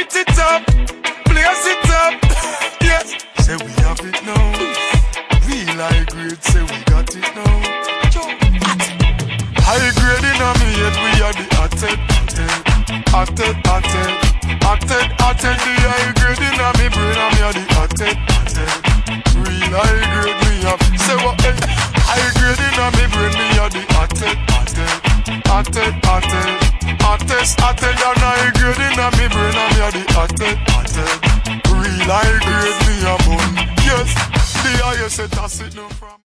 light it up, blaze it up. Yes, say we have it now. Real high grade, say we got it now. High grade in a me head, we are the hothead. Hothead, hothead, hothead, hothead. The high grade in a me brain, and me are the hothead. Real high grade me have. Say what? High grade in a me brain, me are the hothead. Hothead, hothead, hothead, hothead. And high grade in a me brain, and me are the hothead. Real high grade me a bun. Yes, the highest set I sit no from.